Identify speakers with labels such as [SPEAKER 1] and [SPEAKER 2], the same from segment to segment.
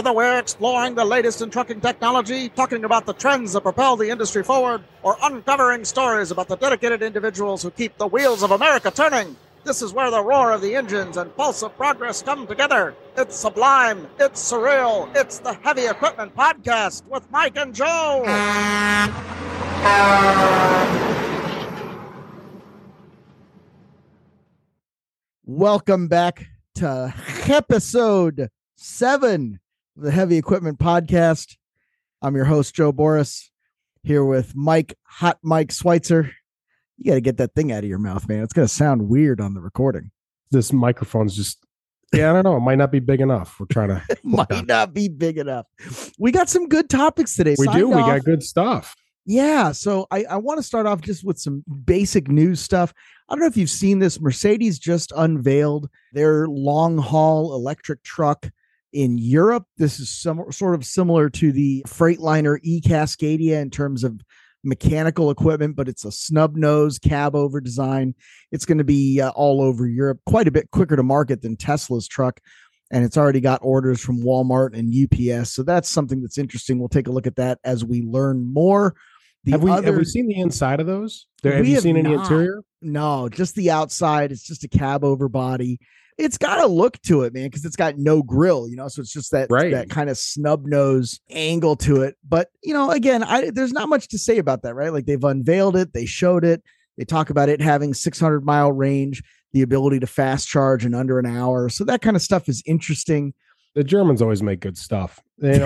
[SPEAKER 1] Whether we're exploring the latest in trucking technology, talking about the trends that propel the industry forward, or uncovering stories about the dedicated individuals who keep the wheels of America turning, this is where the roar of the engines and pulse of progress come together. It's sublime, it's surreal, it's the Heavy Equipment Podcast with Mike and Joe. Welcome back to episode 7 of the Heavy Equipment Podcast. I'm your host, Joe Boris, here with Hot Mike Schweitzer. You got to get that thing out of your mouth, man. It's going to sound weird on the recording.
[SPEAKER 2] This microphone's just, I don't know. It might not be big enough. We're trying to.
[SPEAKER 1] It might not be big enough. We got some good topics today.
[SPEAKER 2] We do. We got good stuff.
[SPEAKER 1] Yeah. So I want to start off just with some basic news stuff. I don't know if you've seen this. Mercedes just unveiled their long haul electric truck in Europe. This is sort of similar to the Freightliner e-Cascadia in terms of mechanical equipment, but it's a snub nose cab over design. It's going to be all over Europe, quite a bit quicker to market than Tesla's truck. And it's already got orders from Walmart and UPS. So that's something that's interesting. We'll take a look at that as we learn more.
[SPEAKER 2] Have we seen the inside of those? Have you seen any interior?
[SPEAKER 1] No, just the outside. It's just a cab over body. It's got a look to it, man, because it's got no grill, so it's just that kind of snub nose angle to it. But, again, there's not much to say about that, right? Like they've unveiled it. They showed it. They talk about it having 600-mile range, the ability to fast charge in under an hour. So that kind of stuff is interesting.
[SPEAKER 2] The Germans always make good stuff.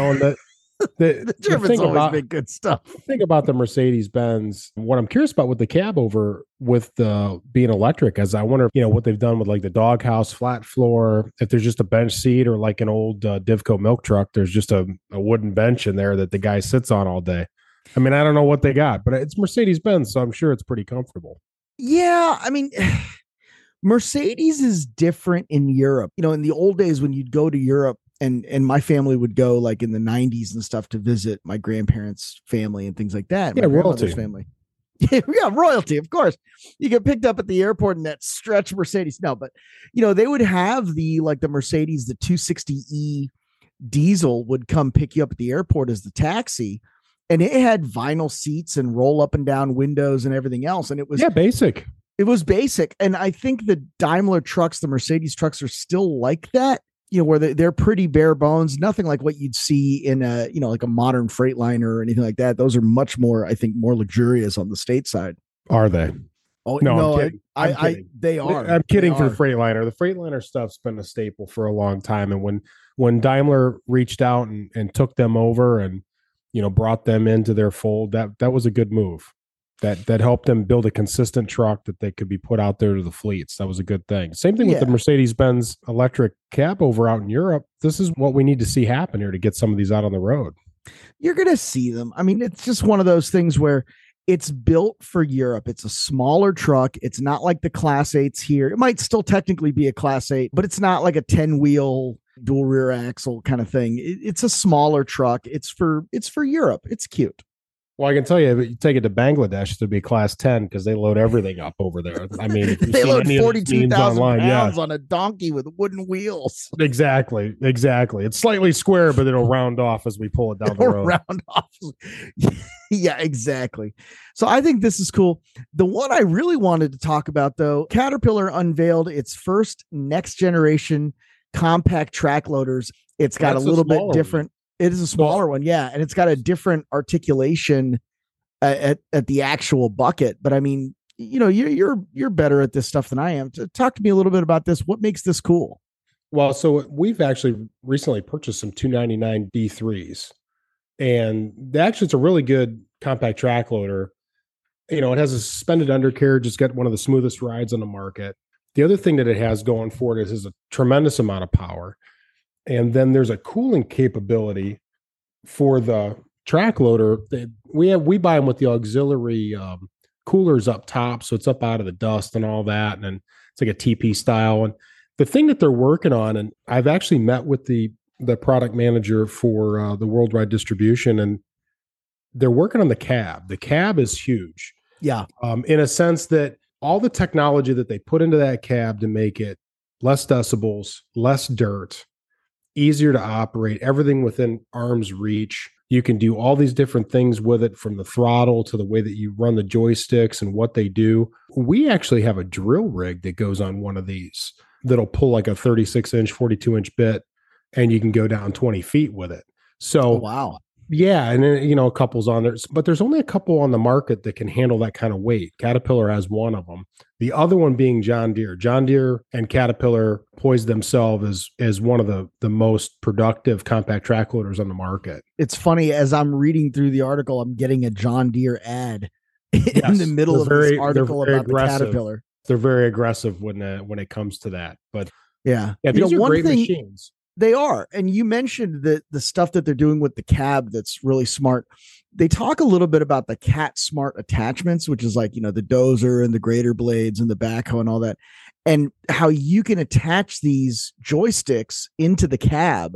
[SPEAKER 1] The Germans always make good stuff.
[SPEAKER 2] Think about the Mercedes-Benz. What I'm curious about with the cab over with the being electric, as I wonder, what they've done with like the doghouse, flat floor, if there's just a bench seat or like an old Divco milk truck, there's just a wooden bench in there that the guy sits on all day. I mean, I don't know what they got, but it's Mercedes-Benz, so I'm sure it's pretty comfortable.
[SPEAKER 1] Yeah, I mean, Mercedes is different in Europe. In the old days when you'd go to Europe, and my family would go like in the 90s and stuff to visit my grandparents' family and things like that.
[SPEAKER 2] Yeah, royalty.
[SPEAKER 1] Family. Yeah, royalty, of course. You get picked up at the airport in that stretch Mercedes. No, but they would have the Mercedes, the 260E diesel would come pick you up at the airport as the taxi. And it had vinyl seats and roll up and down windows and everything else. And it was
[SPEAKER 2] basic. It
[SPEAKER 1] was basic. And I think the Daimler trucks, the Mercedes trucks are still like that. Where they're pretty bare bones, nothing like what you'd see in a, like a modern Freightliner or anything like that. Those are much more, I think, more luxurious on the state side.
[SPEAKER 2] Are they?
[SPEAKER 1] Oh, no,
[SPEAKER 2] I'm kidding.
[SPEAKER 1] They are.
[SPEAKER 2] I'm kidding for the Freightliner. The Freightliner stuff's been a staple for a long time. And when Daimler reached out and took them over and, brought them into their fold, that was a good move. That helped them build a consistent truck that they could be put out there to the fleets. That was a good thing. Same thing with the Mercedes-Benz electric cab over out in Europe. This is what we need to see happen here to get some of these out on the road.
[SPEAKER 1] You're going to see them. I mean, it's just one of those things where it's built for Europe. It's a smaller truck. It's not like the Class 8s here. It might still technically be a Class 8, but it's not like a 10-wheel dual rear axle kind of thing. It's a smaller truck. It's for Europe. It's cute.
[SPEAKER 2] Well, I can tell you, if you take it to Bangladesh, to be Class 10 because they load everything up over there. I mean,
[SPEAKER 1] they load 42,000 pounds on a donkey with wooden wheels.
[SPEAKER 2] Exactly. It's slightly square, but it'll round off as we pull it down the road.
[SPEAKER 1] Round off. Yeah, exactly. So I think this is cool. The one I really wanted to talk about, though, Caterpillar unveiled its first next generation compact track loaders. It's got a little bit different. It is a smaller one, yeah, and it's got a different articulation at the actual bucket. But I mean, you're better at this stuff than I am. Talk to me a little bit about this. What makes this cool?
[SPEAKER 2] Well, so we've actually recently purchased some 299 D3s, and actually it's a really good compact track loader. It has a suspended undercarriage. It's got one of the smoothest rides on the market. The other thing that it has going for it is a tremendous amount of power. And then there's a cooling capability for the track loader. We buy them with the auxiliary coolers up top, so it's up out of the dust and all that, and it's like a TP style. And the thing that they're working on, and I've actually met with the product manager for the worldwide distribution, and they're working on the cab. The cab is huge.
[SPEAKER 1] Yeah.
[SPEAKER 2] In a sense that all the technology that they put into that cab to make it less decibels, less dirt, easier to operate, everything within arm's reach. You can do all these different things with it, from the throttle to the way that you run the joysticks and what they do. We actually have a drill rig that goes on one of these that'll pull like a 36-inch, 42-inch bit, and you can go down 20 feet with it. So,
[SPEAKER 1] Oh, wow.
[SPEAKER 2] yeah, and then, a couple's on there, but there's only a couple on the market that can handle that kind of weight. Caterpillar has one of them. The other one being John Deere. John Deere and Caterpillar poised themselves as one of the most productive compact track loaders on the market.
[SPEAKER 1] It's funny, as I'm reading through the article, I'm getting a John Deere ad in the middle of this article about the Caterpillar.
[SPEAKER 2] They're very aggressive when it comes to that. But
[SPEAKER 1] yeah,
[SPEAKER 2] these are great machines.
[SPEAKER 1] They are. And you mentioned that the stuff that they're doing with the cab that's really smart. They talk a little bit about the Cat Smart attachments, which is like, the dozer and the grader blades and the backhoe and all that, and how you can attach these joysticks into the cab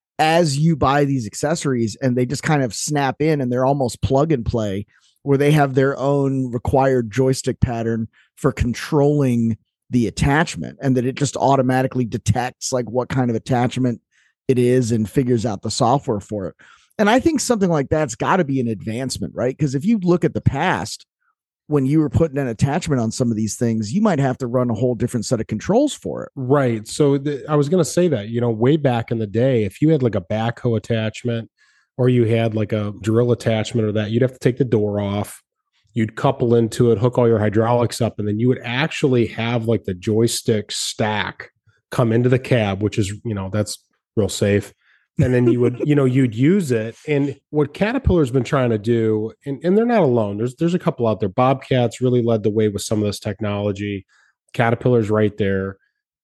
[SPEAKER 1] as you buy these accessories, and they just kind of snap in, and they're almost plug and play, where they have their own required joystick pattern for controlling the attachment, and that it just automatically detects like what kind of attachment it is and figures out the software for it. And I think something like that's got to be an advancement, right? Because if you look at the past, when you were putting an attachment on some of these things, you might have to run a whole different set of controls for it.
[SPEAKER 2] Right. So I was going to say that, way back in the day, if you had like a backhoe attachment or you had like a drill attachment or that, you'd have to take the door off. You'd couple into it, hook all your hydraulics up, and then you would actually have like the joystick stack come into the cab, which is, that's real safe. And then you would, you'd use it. And what Caterpillar's been trying to do, and they're not alone. There's a couple out there. Bobcat's really led the way with some of this technology. Caterpillar's right there.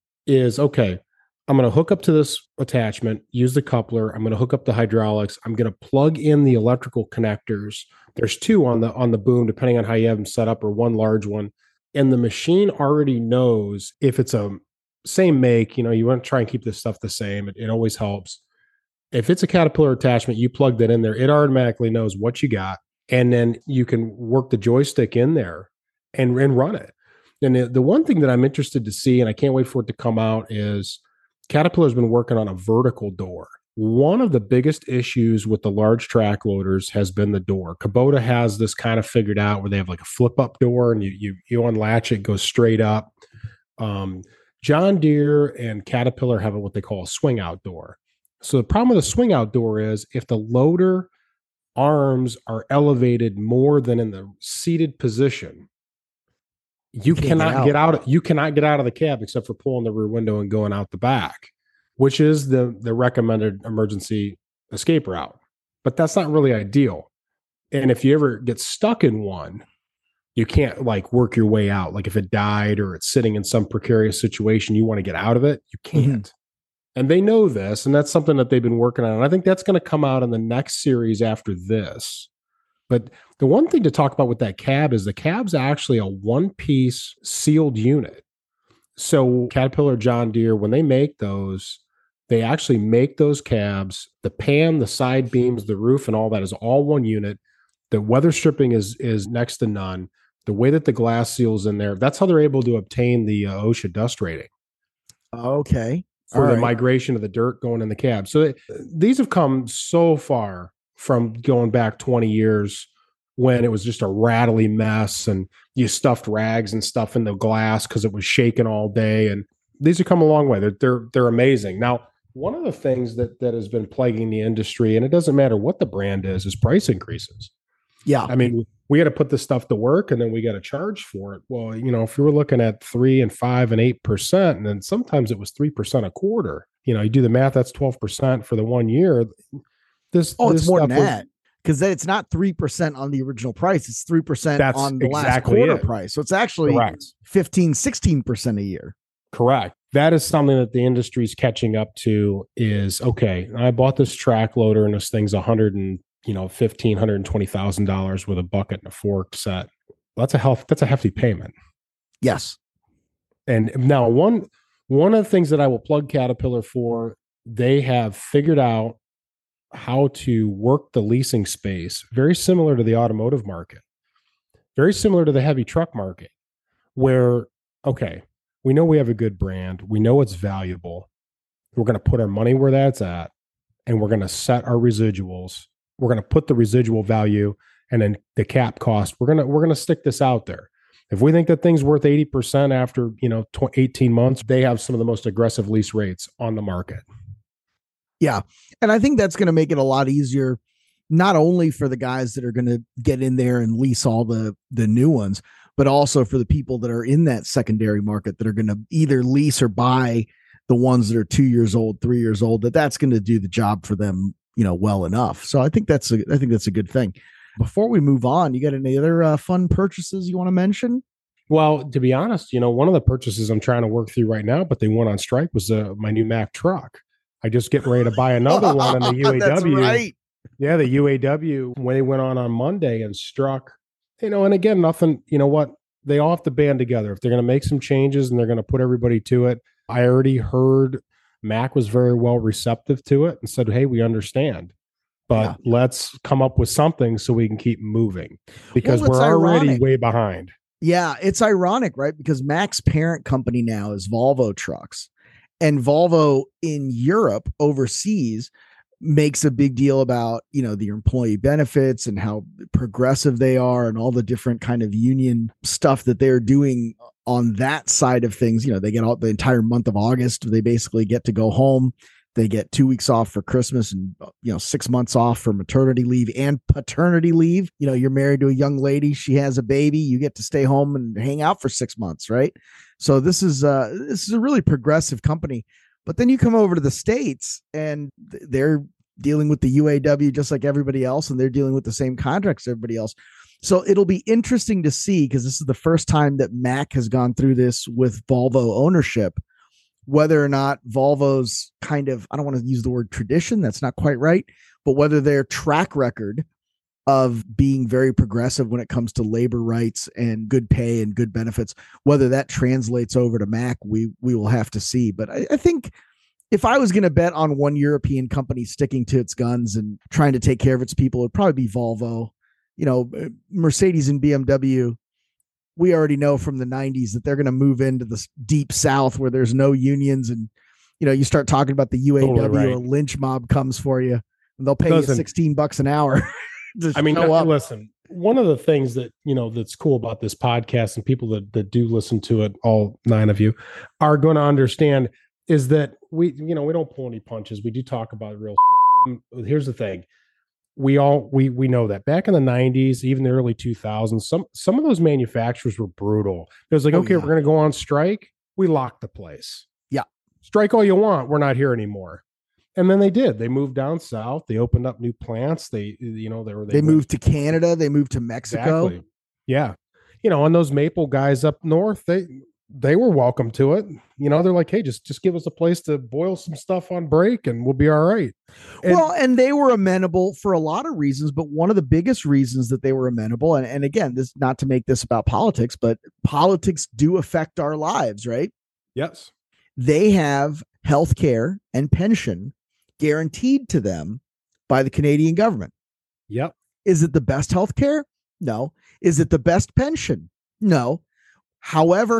[SPEAKER 2] Is okay. I'm going to hook up to this attachment, use the coupler. I'm going to hook up the hydraulics. I'm going to plug in the electrical connectors. There's two on the boom, depending on how you have them set up, or one large one. And the machine already knows if it's a same make. You want to try and keep this stuff the same. It always helps. If it's a Caterpillar attachment, you plug that in there, it automatically knows what you got. And then you can work the joystick in there and run it. And the one thing that I'm interested to see, and I can't wait for it to come out, is Caterpillar's been working on a vertical door. One of the biggest issues with the large track loaders has been the door. Kubota has this kind of figured out, where they have like a flip up door, and you unlatch it, goes straight up. John Deere and Caterpillar have what they call a swing out door. So the problem with the swing out door is if the loader arms are elevated more than in the seated position, you cannot get out. You cannot get out of the cab except for pulling the rear window and going out the back, which is the recommended emergency escape route. But that's not really ideal. And if you ever get stuck in one, you can't like work your way out. Like if it died or it's sitting in some precarious situation, you want to get out of it, you can't. Mm-hmm. And they know this, and that's something that they've been working on. And I think that's going to come out in the next series after this. But the one thing to talk about with that cab is the cab's actually a one-piece sealed unit. So Caterpillar, John Deere, when they make those, they actually make those cabs, the pan, the side beams, the roof, and all that is all one unit. The weather stripping is next to none. The way that the glass seals in there, that's how they're able to obtain the OSHA dust rating.
[SPEAKER 1] Okay.
[SPEAKER 2] For the migration of the dirt going in the cab. So these have come so far from going back 20 years when it was just a rattly mess and you stuffed rags and stuff in the glass because it was shaking all day. And these have come a long way. They're amazing. Now, one of the things that has been plaguing the industry, and it doesn't matter what the brand is price increases.
[SPEAKER 1] Yeah.
[SPEAKER 2] I mean, we got to put this stuff to work and then we got to charge for it. Well, if you were looking at 3 and 5 and 8%, and then sometimes it was 3% a quarter, you do the math, that's 12% for the 1 year. It's
[SPEAKER 1] more than that, because then it's not 3% on the original price. It's 3% on the last quarter price. So it's actually 15-16% a year.
[SPEAKER 2] Correct. That is something that the industry's catching up to is, okay, I bought this track loader and this thing's $120,000 with a bucket and a fork set. That's a hefty payment.
[SPEAKER 1] Yes.
[SPEAKER 2] And now one of the things that I will plug Caterpillar for, they have figured out how to work the leasing space very similar to the automotive market, very similar to the heavy truck market, where, okay, we know we have a good brand. We know it's valuable. We're going to put our money where that's at, and we're going to set our residuals. We're going to put the residual value and then the cap cost. We're going to stick this out there. If we think that thing's worth 80% after, 18 months, they have some of the most aggressive lease rates on the market.
[SPEAKER 1] Yeah. And I think that's going to make it a lot easier, not only for the guys that are going to get in there and lease all the new ones, but also for the people that are in that secondary market that are going to either lease or buy the ones that are 2 years old, 3 years old, that's going to do the job for them, well enough. So I think that's a good thing. Before we move on, you got any other fun purchases you want to mention?
[SPEAKER 2] Well, to be honest, one of the purchases I'm trying to work through right now, but they went on strike, was my new Mack truck. I just getting ready to buy another one in the UAW.
[SPEAKER 1] That's right.
[SPEAKER 2] Yeah, the UAW, when they went on Monday and struck, and again, nothing, what? They all have to band together. If they're going to make some changes and they're going to put everybody to it. I already heard Mack was very well receptive to it and said, hey, we understand, but let's come up with something so we can keep moving, because we're already way behind.
[SPEAKER 1] Yeah, it's ironic, right? Because Mack's parent company now is Volvo Trucks, and Volvo in Europe, overseas, makes a big deal about, the employee benefits and how progressive they are and all the different kind of union stuff that they're doing on that side of things. They get all the entire month of August. They basically get to go home. They get 2 weeks off for Christmas and, 6 months off for maternity leave and paternity leave. You're married to a young lady. She has a baby. You get to stay home and hang out for 6 months. Right. So this is a really progressive company. But then you come over to the States and they're dealing with the UAW just like everybody else. And they're dealing with the same contracts as everybody else. So it'll be interesting to see, because this is the first time that Mack has gone through this with Volvo ownership, whether or not Volvo's kind of, I don't want to use the word tradition, that's not quite right, but whether their track record of being very progressive when it comes to labor rights and good pay and good benefits, whether that translates over to Mack, we will have to see. But I think if I was going to bet on one European company sticking to its guns and trying to take care of its people, it'd probably be Volvo. Mercedes and BMW, we already know from the 90s that they're going to move into the deep South where there's no unions. And, you start talking about the UAW, totally right. A lynch mob comes for you and they'll pay you $16 an hour.
[SPEAKER 2] Listen, one of the things that, that's cool about this podcast, and people that do listen to it, all 9 of you, are going to understand, is that we don't pull any punches. We do talk about real shit. Here's the thing. We know that back in the 90s, even the early 2000s, some of those manufacturers were brutal. It was like, we're going to go on strike. We locked the place.
[SPEAKER 1] Yeah.
[SPEAKER 2] Strike all you want. We're not here anymore. And then they did. They moved down south. They opened up new plants. They
[SPEAKER 1] moved to Canada. They moved to Mexico.
[SPEAKER 2] Exactly. Yeah. And those Maple guys up north, they were welcome to it. They're like, hey, just give us a place to boil some stuff on break and we'll be all right.
[SPEAKER 1] And they were amenable for a lot of reasons, but one of the biggest reasons that they were amenable, and again, this, not to make this about politics, but politics do affect our lives, right?
[SPEAKER 2] Yes.
[SPEAKER 1] They have health care and pension guaranteed to them by the Canadian government.
[SPEAKER 2] Yep.
[SPEAKER 1] Is it the best health care? No. Is it the best pension? No. However,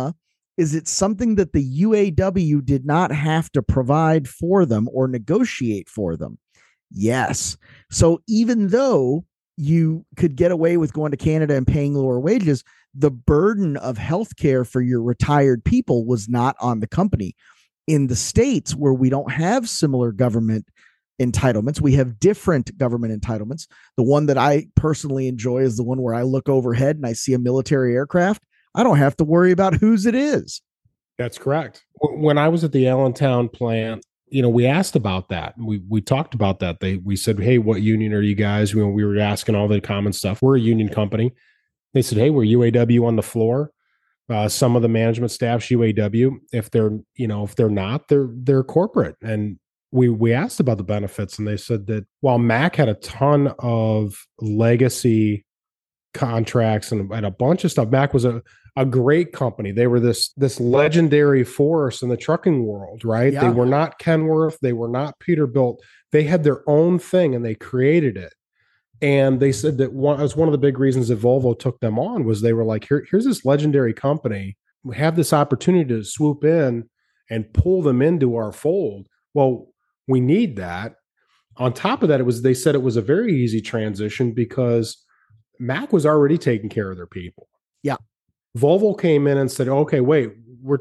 [SPEAKER 1] is it something that the UAW did not have to provide for them or negotiate for them? Yes. So even though you could get away with going to Canada and paying lower wages, the burden of healthcare for your retired people was not on the company. In the States, where we don't have similar government entitlements, we have different government entitlements. The one that I personally enjoy is the one where I look overhead and I see a military aircraft. I don't have to worry about whose it is.
[SPEAKER 2] That's correct. When I was at the Allentown plant, we asked about that. We talked about that. We said, hey, what union are you guys? We were asking all the common stuff. We're a union company. They said, hey, we're UAW on the floor. Some of the management staff's UAW. If they're not, they're corporate. And we asked about the benefits, and they said that while Mack had a ton of legacy contracts and a bunch of stuff, Mack was a great company. They were this legendary force in the trucking world, right? Yeah. They were not Kenworth. They were not Peterbilt. They had their own thing and they created it. And they said that one of the big reasons that Volvo took them on was they were like, here's this legendary company. We have this opportunity to swoop in and pull them into our fold. Well, we need that. On top of that, they said it was a very easy transition because Mack was already taking care of their people.
[SPEAKER 1] Yeah.
[SPEAKER 2] Volvo came in and said, okay, wait, we're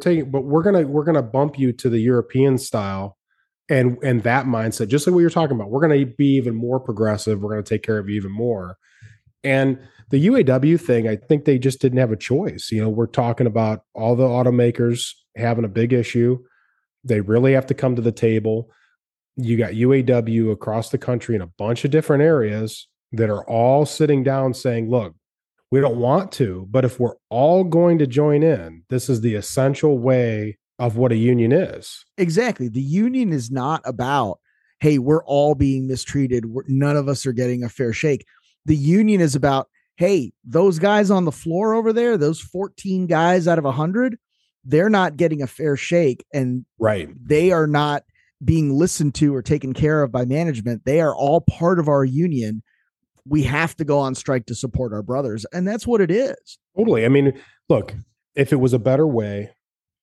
[SPEAKER 2] gonna bump you to the European style and that mindset, just like what you're talking about. We're gonna be even more progressive. We're gonna take care of you even more. And the UAW thing, I think they just didn't have a choice. We're talking about all the automakers having a big issue. They really have to come to the table. You got UAW across the country in a bunch of different areas that are all sitting down saying, look, we don't want to, but if we're all going to join in, this is the essential way of what a union is.
[SPEAKER 1] Exactly. The union is not about, hey, we're all being mistreated. None of us are getting a fair shake. The union is about, hey, those guys on the floor over there, those 14 guys out of 100, they're not getting a fair shake. And
[SPEAKER 2] right,
[SPEAKER 1] they are not being listened to or taken care of by management. They are all part of our union. We have to go on strike to support our brothers. And that's what it is.
[SPEAKER 2] Totally. I mean, look, if it was a better way,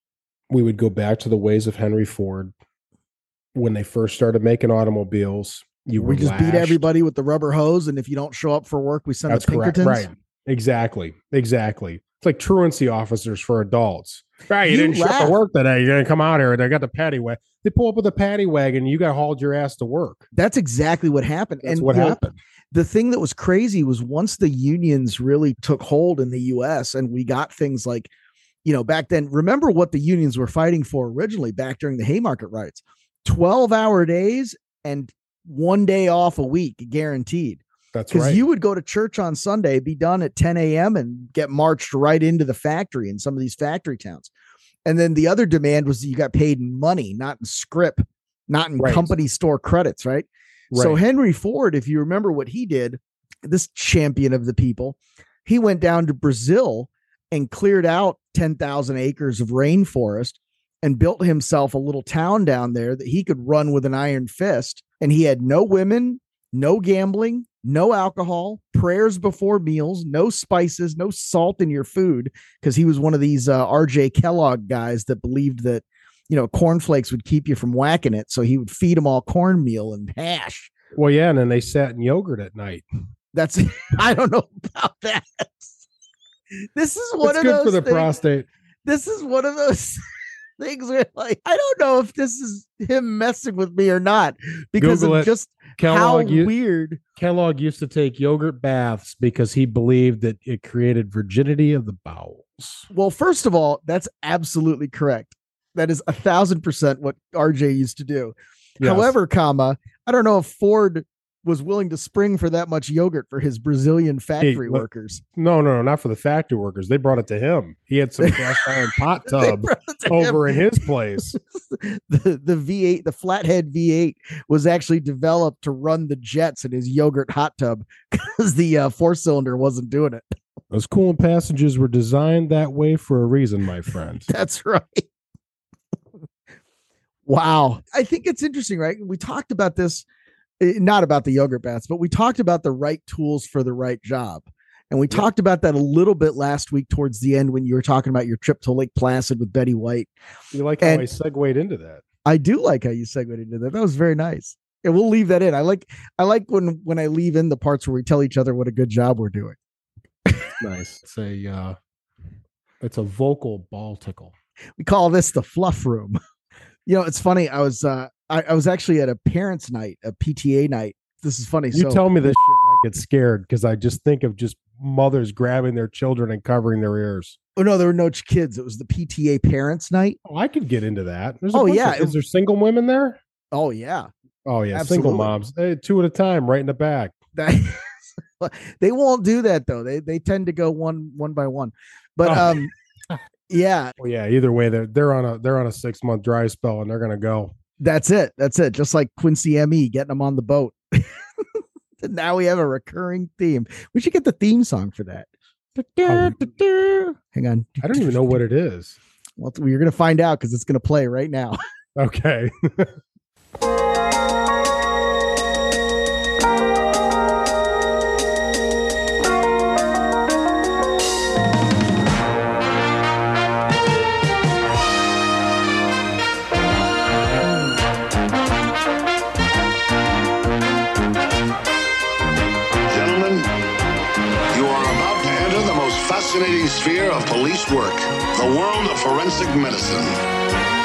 [SPEAKER 2] we would go back to the ways of Henry Ford when they first started making automobiles.
[SPEAKER 1] We just beat everybody with the rubber hose. And if you don't show up for work, we send the Pinkertons.
[SPEAKER 2] Right. Exactly. It's like truancy officers for adults. Right. You didn't show up to work today. You're going to come out here. They got the paddy wagon. They pull up with a paddy wagon. And you got hauled your ass to work.
[SPEAKER 1] That's exactly what happened.
[SPEAKER 2] That's what happened.
[SPEAKER 1] The thing that was crazy was once the unions really took hold in the US and we got things like, back then, remember what the unions were fighting for originally back during the Haymarket riots, 12-hour days and 1 day off a week guaranteed.
[SPEAKER 2] That's right.
[SPEAKER 1] Because you would go to church on Sunday, be done at 10 a.m. and get marched right into the factory in some of these factory towns. And then the other demand was that you got paid in money, not in script, not in company store credits, right? So Henry Ford, if you remember what he did, this champion of the people, he went down to Brazil and cleared out 10,000 acres of rainforest and built himself a little town down there that he could run with an iron fist. And he had no women, no gambling, no alcohol, prayers before meals, no spices, no salt in your food, because he was one of these R.J. Kellogg guys that believed that, cornflakes would keep you from whacking it. So he would feed them all cornmeal and hash.
[SPEAKER 2] Well, yeah. And then they sat in yogurt at night.
[SPEAKER 1] I don't know about that. This is one of those
[SPEAKER 2] good for the prostate.
[SPEAKER 1] This is one of those things where, like, I don't know if this is him messing with me or not because Google of just Kellogg, how weird.
[SPEAKER 2] Kellogg used to take yogurt baths because he believed that it created virginity of the bowels.
[SPEAKER 1] Well, first of all, that's absolutely correct. That is 1,000% what RJ used to do. Yes. However, I don't know if Ford was willing to spring for that much yogurt for his Brazilian factory workers.
[SPEAKER 2] No, not for the factory workers. They brought it to him. He had some cast iron pot tub over in his place.
[SPEAKER 1] The V8, the flathead V8 was actually developed to run the jets in his yogurt hot tub because the 4-cylinder wasn't doing it.
[SPEAKER 2] Those coolant passages were designed that way for a reason, my friend.
[SPEAKER 1] That's right. Wow. I think it's interesting, right? We talked about this, not about the yogurt baths, but we talked about the right tools for the right job. And we talked about that a little bit last week towards the end when you were talking about your trip to Lake Placid with Betty White.
[SPEAKER 2] You like how I segued into that?
[SPEAKER 1] I do like how you segued into that. That was very nice. And we'll leave that in. I like when I leave in the parts where we tell each other what a good job we're doing.
[SPEAKER 2] Nice. It's a vocal ball tickle.
[SPEAKER 1] We call this the fluff room. It's funny. I was actually at a parents' night, a PTA night. This is funny.
[SPEAKER 2] You tell me this shit and I get scared because I just think of just mothers grabbing their children and covering their ears.
[SPEAKER 1] Oh, no, there were no kids. It was the PTA parents' night.
[SPEAKER 2] Oh, I could get into that. Is there single women there?
[SPEAKER 1] Oh, yeah.
[SPEAKER 2] Oh, yeah. Absolutely. Single moms. Hey, 2 at a time, right in the back.
[SPEAKER 1] They won't do that, though. They tend to go one by one. But yeah.
[SPEAKER 2] Well, yeah. Either way, they're on a 6-month dry spell and they're gonna go.
[SPEAKER 1] That's it. Just like Quincy M.E. getting them on the boat. Now we have a recurring theme. We should get the theme song for that. Hang on.
[SPEAKER 2] I don't even know what it is.
[SPEAKER 1] Well, you're gonna find out because it's gonna play right now.
[SPEAKER 2] Okay.
[SPEAKER 3] fascinating sphere of police work, the world of forensic medicine.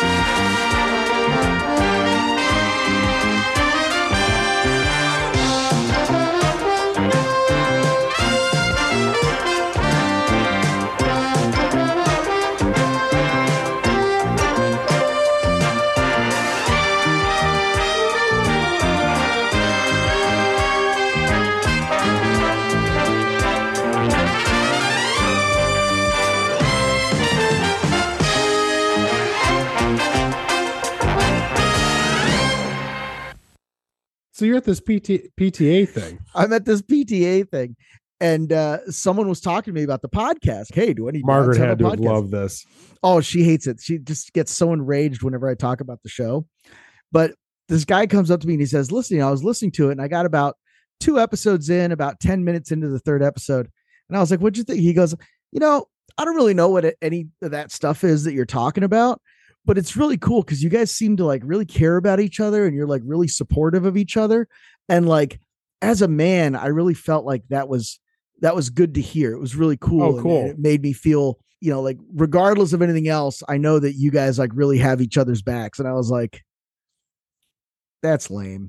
[SPEAKER 2] So you're at this PTA thing.
[SPEAKER 1] I'm at this PTA thing, and someone was talking to me about the podcast. Hey, do any
[SPEAKER 2] Margaret
[SPEAKER 1] dads have
[SPEAKER 2] had
[SPEAKER 1] a
[SPEAKER 2] to have
[SPEAKER 1] podcast?
[SPEAKER 2] loved this.
[SPEAKER 1] Oh, she hates it. She just gets so enraged whenever I talk about the show. But this guy comes up to me and he says, listen, I was listening to it and I got about 2 episodes in, about 10 minutes into the 3rd episode. And I was like, what'd you think? He goes, I don't really know what any of that stuff is that you're talking about, but it's really cool because you guys seem to like really care about each other and you're like really supportive of each other. And like, as a man, I really felt like that was good to hear. It was really cool.
[SPEAKER 2] Oh, cool.
[SPEAKER 1] And it made me feel, like regardless of anything else, I know that you guys like really have each other's backs. And I was like, that's lame.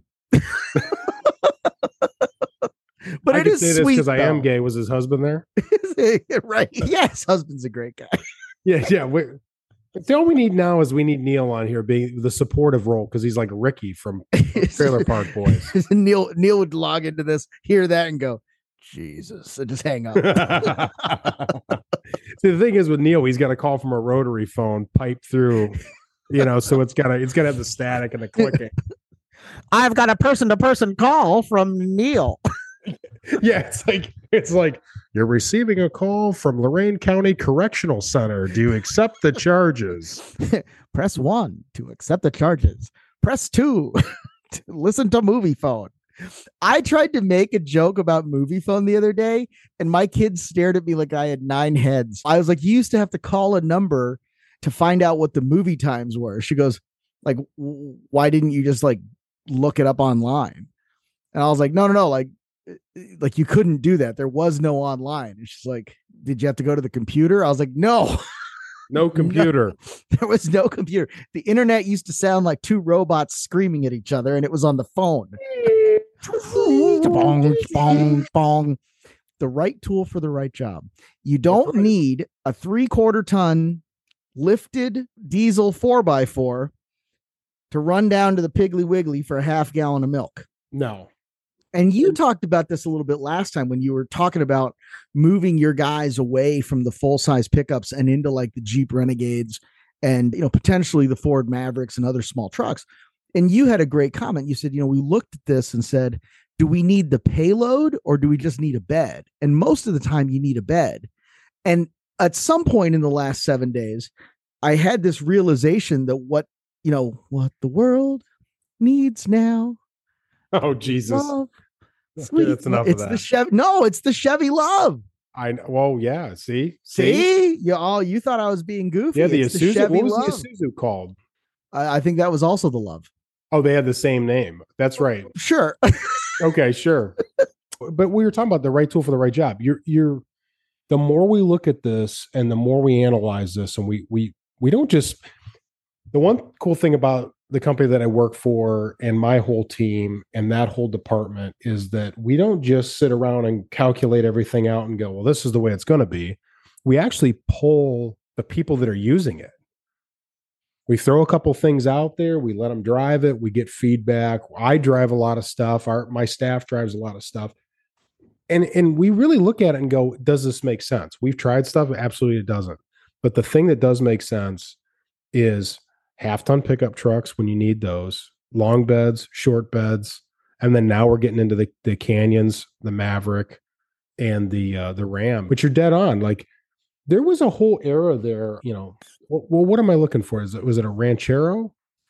[SPEAKER 1] But it is sweet
[SPEAKER 2] because I am gay. Was his husband there?
[SPEAKER 1] Right. Yes. Husband's a great guy.
[SPEAKER 2] Yeah. All we need now is we need Neil on here being the supportive role because he's like Ricky from Trailer Park Boys.
[SPEAKER 1] Neil would log into this, hear that, and go, Jesus, and just hang up.
[SPEAKER 2] See, the thing is with Neil, he's got a call from a rotary phone pipe through, so it's gotta have the static and the clicking.
[SPEAKER 1] I've got a person-to-person call from Neil.
[SPEAKER 2] Yeah, it's like you're receiving a call from Lorain County Correctional Center. Do you accept the charges?
[SPEAKER 1] Press 1 to accept the charges. Press 2 to listen to Movie Phone. I tried to make a joke about Movie Phone the other day, and my kids stared at me like I had 9 heads. I was like, you used to have to call a number to find out what the movie times were. She goes, like, why didn't you just like look it up online? And I was like, no, like you couldn't do that. There was no online. And she's like, did you have to go to the computer? I was like, no.
[SPEAKER 2] No computer.
[SPEAKER 1] No, there was no computer. The internet used to sound like 2 robots screaming at each other, and it was on the phone. Bong, bong, bong. The right tool for the right job. You don't need a 3/4 ton lifted diesel 4x4 to run down to the Piggly Wiggly for a half gallon of milk.
[SPEAKER 2] No.
[SPEAKER 1] And you talked about this a little bit last time when you were talking about moving your guys away from the full-size pickups and into like the Jeep Renegades and, potentially the Ford Mavericks and other small trucks. And you had a great comment. You said, we looked at this and said, do we need the payload or do we just need a bed? And most of the time you need a bed. And at some point in the last 7 days, I had this realization that what the world needs now.
[SPEAKER 2] Oh, Jesus.
[SPEAKER 1] Love.
[SPEAKER 2] Okay, that's enough of that.
[SPEAKER 1] It's the Chevy Love.
[SPEAKER 2] Well, yeah. See,
[SPEAKER 1] you thought I was being goofy.
[SPEAKER 2] Yeah, the
[SPEAKER 1] it's
[SPEAKER 2] Isuzu.
[SPEAKER 1] Chevy
[SPEAKER 2] What was
[SPEAKER 1] Love.
[SPEAKER 2] the Isuzu called?
[SPEAKER 1] I think that was also the Love.
[SPEAKER 2] Oh, they had the same name. That's right.
[SPEAKER 1] Sure.
[SPEAKER 2] Okay, sure. But we were talking about the right tool for the right job. You're the more we look at this and the more we analyze this, and we don't just. The one cool thing about the company that I work for and my whole team and that whole department is that we don't just sit around and calculate everything out and go, well, this is the way it's going to be. We actually poll the people that are using it. We throw a couple things out there. We let them drive it. We get feedback. I drive a lot of stuff. My staff drives a lot of stuff. And we really look at it and go, does this make sense? We've tried stuff. Absolutely it doesn't. But the thing that does make sense is half-ton pickup trucks when you need those, long beds, short beds, and then now we're getting into the Canyons, the Maverick, and the Ram. But you're dead on. Like there was a whole era there. Well, what am I looking for? Was it a Ranchero?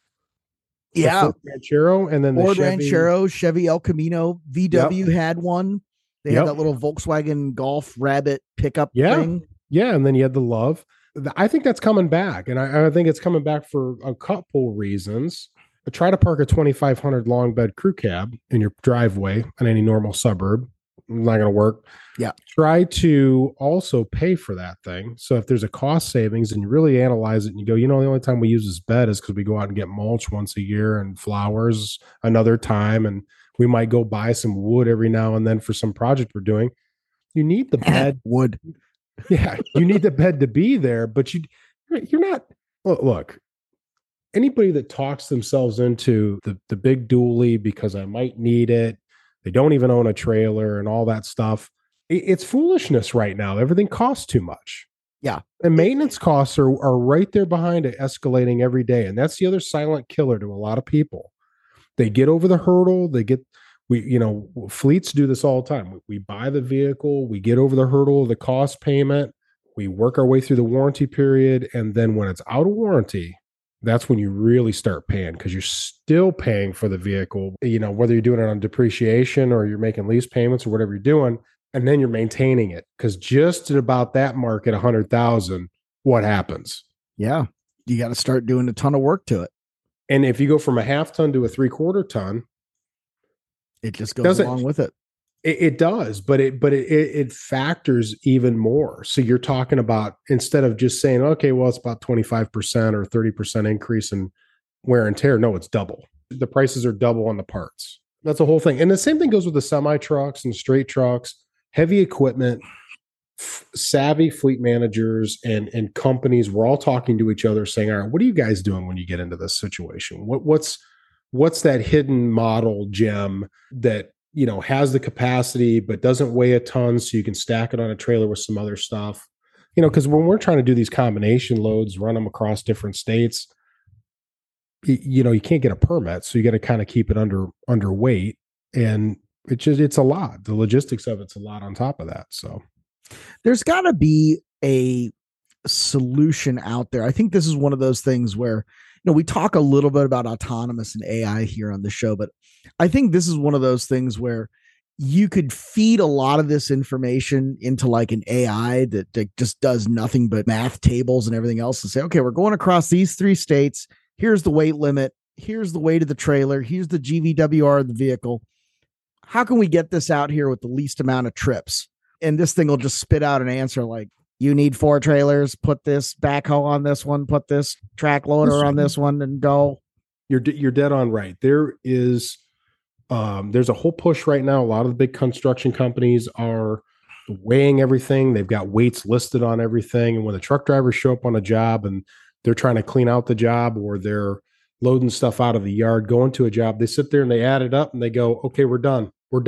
[SPEAKER 1] Yeah,
[SPEAKER 2] Ranchero, and then the
[SPEAKER 1] Ford
[SPEAKER 2] Chevy.
[SPEAKER 1] Ranchero, Chevy El Camino, VW had one. They had that little Volkswagen Golf Rabbit pickup thing.
[SPEAKER 2] Yeah, and then you had the Love. I think that's coming back, and I think it's coming back for a couple reasons. Try to park a 2500 long bed crew cab in your driveway in any normal suburb. not going to work.
[SPEAKER 1] Yeah.
[SPEAKER 2] Try to also pay for that thing. So if there's a cost savings and you really analyze it and you go, the only time we use this bed is because we go out and get mulch once a year and flowers another time. And we might go buy some wood every now and then for some project we're doing. You need the bed.
[SPEAKER 1] Wood.
[SPEAKER 2] Yeah. You need the bed to be there, but you're not, look, anybody that talks themselves into the big dually because I might need it, they don't even own a trailer and all that stuff. It's foolishness right now. Everything costs too much.
[SPEAKER 1] Yeah.
[SPEAKER 2] And maintenance costs are right there behind it, escalating every day. And that's the other silent killer to a lot of people. They get over the hurdle. Fleets do this all the time. We buy the vehicle, we get over the hurdle of the cost payment, we work our way through the warranty period. And then when it's out of warranty, that's when you really start paying, because you're still paying for the vehicle, whether you're doing it on depreciation or you're making lease payments or whatever you're doing, and then you're maintaining it. Because just at about that mark at 100,000, what happens?
[SPEAKER 1] Yeah. You got to start doing a ton of work to it.
[SPEAKER 2] And if you go from a half ton to a 3/4 ton,
[SPEAKER 1] it just goes along with it.
[SPEAKER 2] It does, but it factors even more. So you're talking about, instead of just saying, okay, well, it's about 25% or 30% increase in wear and tear. No, it's double. The prices are double on the parts. That's the whole thing. And the same thing goes with the semi trucks and straight trucks, heavy equipment, savvy fleet managers and companies. We're all talking to each other saying, all right, what are you guys doing when you get into this situation? What's that hidden model gem that, has the capacity, but doesn't weigh a ton, so you can stack it on a trailer with some other stuff, because when we're trying to do these combination loads, run them across different states, you can't get a permit. So you got to kind of keep it under weight. And it's a lot. The logistics of it's a lot on top of that. So
[SPEAKER 1] there's gotta be a solution out there. I think this is one of those things where, we talk a little bit about autonomous and AI here on the show, but I think this is one of those things where you could feed a lot of this information into like an AI that just does nothing but math tables and everything else and say, okay, we're going across these 3 states. Here's the weight limit. Here's the weight of the trailer. Here's the GVWR of the vehicle. How can we get this out here with the least amount of trips? And this thing will just spit out an answer like, you need 4 trailers, put this backhoe on this one, put this track loader on this one, and go.
[SPEAKER 2] You're dead on right. There is, there's a whole push right now. A lot of the big construction companies are weighing everything. They've got weights listed on everything. And when the truck drivers show up on a job and they're trying to clean out the job, or they're loading stuff out of the yard, going to a job, they sit there and they add it up and they go, okay, we're done.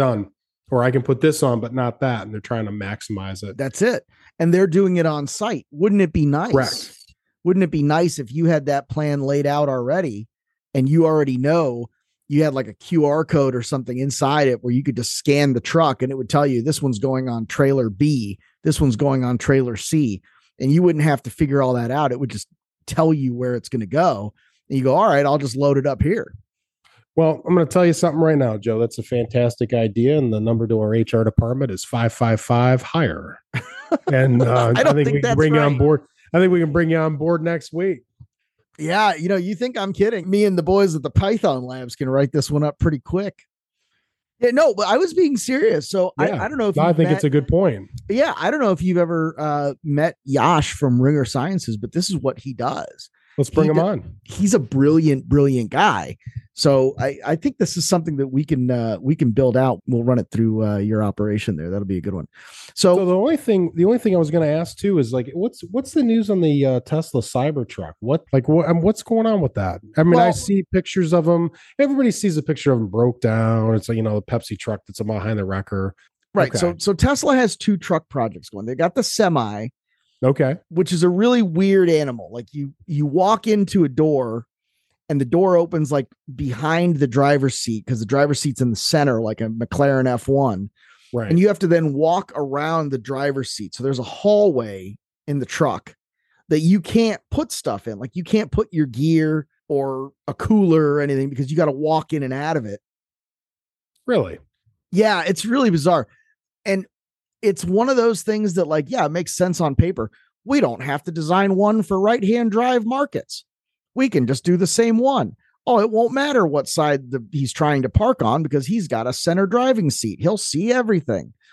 [SPEAKER 2] Or I can put this on, but not that. And they're trying to maximize it.
[SPEAKER 1] That's it. And they're doing it on site. Wouldn't it be nice?
[SPEAKER 2] Correct.
[SPEAKER 1] Wouldn't it be nice if you had that plan laid out already and you already know you had like a QR code or something inside it where you could just scan the truck and it would tell you this one's going on trailer B, this one's going on trailer C, and you wouldn't have to figure all that out. It would just tell you where it's going to go. And you go, all right, I'll just load it up here.
[SPEAKER 2] Well, I'm going to tell you something right now, Joe. That's a fantastic idea. And the number to our HR department is 555-HIRE. And I think we can bring you on board. I think we can bring you on board next week.
[SPEAKER 1] Yeah. You think I'm kidding. Me and the boys at the Python Labs can write this one up pretty quick. Yeah, no, but I was being serious. So yeah. I don't know if
[SPEAKER 2] I think it's a good point.
[SPEAKER 1] Yeah. I don't know if you've ever met Yash from Ringer Sciences, but this is what he does.
[SPEAKER 2] Let's bring him on.
[SPEAKER 1] He's a brilliant guy. So I think this is something that we can build out. We'll run it through your operation there. That'll be a good one. So
[SPEAKER 2] the only thing I was going to ask too is like, what's the news on the Tesla Cybertruck? What's going on with that? I mean, I see pictures of them. Everybody sees a picture of them broke down. It's like, the Pepsi truck that's behind the wrecker.
[SPEAKER 1] Right. Okay. So Tesla has 2 truck projects going. They got the Semi.
[SPEAKER 2] Okay.
[SPEAKER 1] Which is a really weird animal. Like you walk into a door and the door opens like behind the driver's seat because the driver's seat's in the center, like a McLaren F1.
[SPEAKER 2] Right.
[SPEAKER 1] And you have to then walk around the driver's seat. So there's a hallway in the truck that you can't put stuff in. Like you can't put your gear or a cooler or anything because you got to walk in and out of it.
[SPEAKER 2] Really?
[SPEAKER 1] Yeah, it's really bizarre. And it's one of those things that like, yeah, it makes sense on paper. We don't have to design one for right-hand drive markets. We can just do the same one. Oh, it won't matter what side he's trying to park on because he's got a center driving seat. He'll see everything.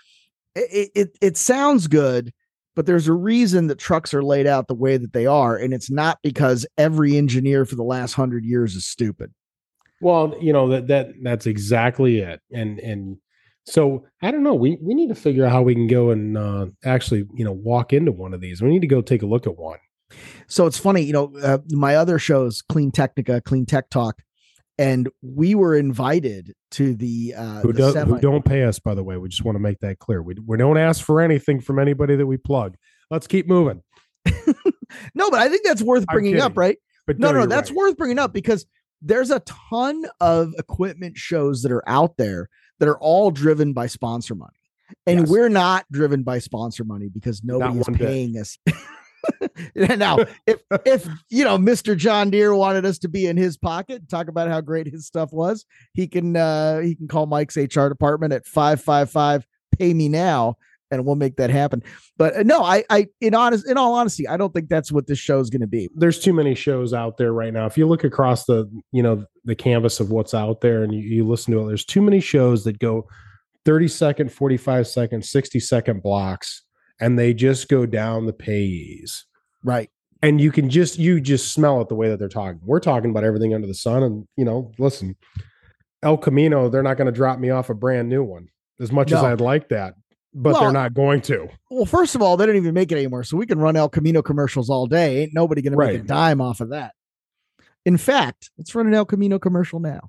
[SPEAKER 1] It sounds good, but there's a reason that trucks are laid out the way that they are, and it's not because every engineer for the last 100 years is stupid.
[SPEAKER 2] Well, that's exactly it. And so I don't know. We need to figure out how we can go and actually, walk into one of these. We need to go take a look at one.
[SPEAKER 1] So it's funny, my other shows, Clean Technica, Clean Tech Talk, and we were invited to the
[SPEAKER 2] who don't pay us, by the way. We just want to make that clear. We don't ask for anything from anybody that we plug. Let's keep moving.
[SPEAKER 1] No, but I think that's worth bringing up, right?
[SPEAKER 2] But
[SPEAKER 1] no, that's right. Worth bringing up because there's a ton of equipment shows that are out there that are all driven by sponsor money. And we're not driven by sponsor money because nobody is paying us. Now, if Mr. John Deere wanted us to be in his pocket and talk about how great his stuff was, he can call Mike's HR department at 555 pay me now, and we'll make that happen. But no, in all honesty, I don't think that's what this show is going to be.
[SPEAKER 2] There's too many shows out there right now. If you look across the canvas of what's out there and you listen to it, there's too many shows that go 30-second, 45-second, 60-second blocks. And they just go down the payees.
[SPEAKER 1] Right.
[SPEAKER 2] And you just smell it the way that they're talking. We're talking about everything under the sun. And, listen, El Camino, they're not going to drop me off a brand new one as much as I'd like that, but they're not going to.
[SPEAKER 1] Well, first of all, they don't even make it anymore. So we can run El Camino commercials all day. Ain't nobody going to make a dime off of that. In fact, let's run an El Camino commercial now.